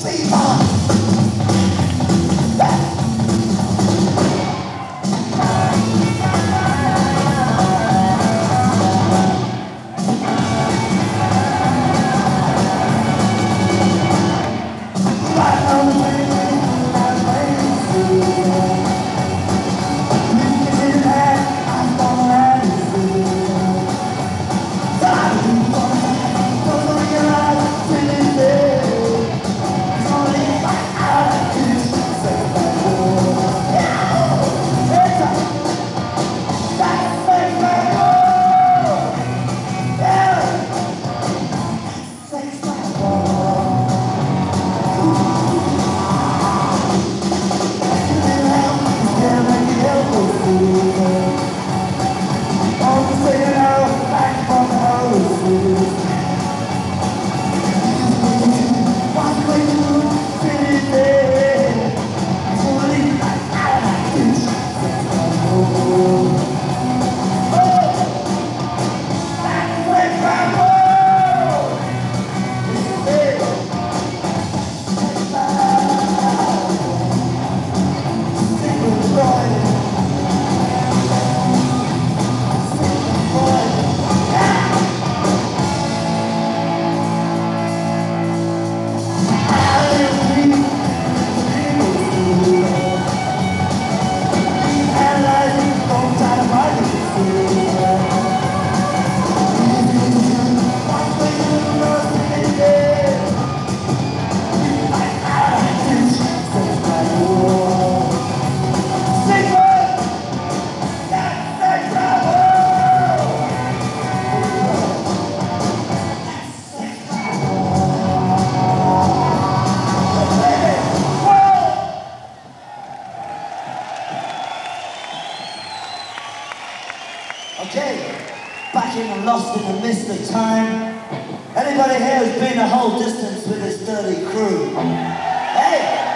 Okay, back in the lost in the mist of time. Anybody here who's been the whole distance with this dirty crew? Hey!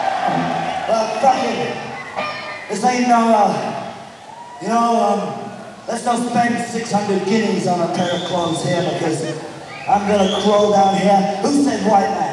Well, fuck it. This ain't no, let's not spend 600 guineas on a pair of clothes here because I'm gonna crawl down here. Who said white man?